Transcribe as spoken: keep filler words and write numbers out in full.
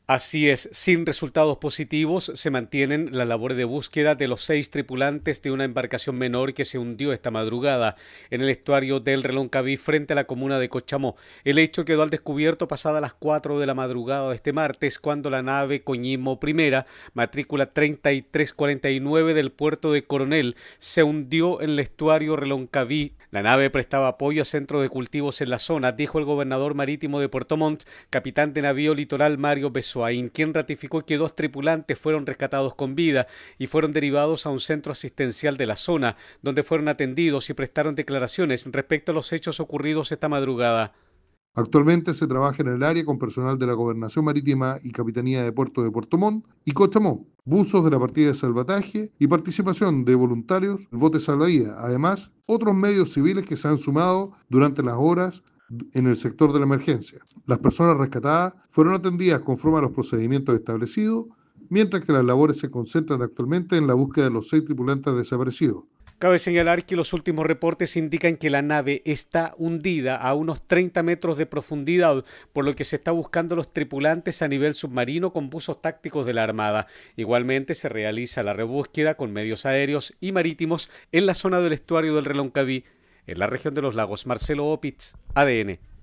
Así es, sin resultados positivos se mantienen las labores de búsqueda de los seis tripulantes de una embarcación menor que se hundió esta madrugada en el estuario del Reloncaví frente a la comuna de Cochamó. El hecho quedó al descubierto pasadas las cuatro de la madrugada de este martes cuando la nave Coñimo Primera, matrícula treinta y tres cuarenta y nueve del puerto de Coronel, se hundió en el estuario Reloncaví. La nave prestaba apoyo a centros de cultivos en la zona, dijo el gobernador marítimo de Puerto Montt, capitán de navío litoral Mario Besoain, quien ratificó que dos tripulantes fueron rescatados con vida y fueron derivados a un centro asistencial de la zona, donde fueron atendidos y prestaron declaraciones respecto a los hechos ocurridos esta madrugada. Actualmente se trabaja en el área con personal de la Gobernación Marítima y Capitanía de Puerto de Puerto Montt y Cochamó, buzos de la partida de salvataje y participación de voluntarios, botes salvavidas. Además, otros medios civiles que se han sumado durante las horas en el sector de la emergencia. Las personas rescatadas fueron atendidas conforme a los procedimientos establecidos, mientras que las labores se concentran actualmente en la búsqueda de los seis tripulantes desaparecidos. Cabe señalar que los últimos reportes indican que la nave está hundida a unos treinta metros de profundidad, por lo que se está buscando los tripulantes a nivel submarino con buzos tácticos de la Armada. Igualmente se realiza la rebúsqueda con medios aéreos y marítimos en la zona del estuario del Reloncaví, en la región de los lagos. Marcelo Opitz, A D N.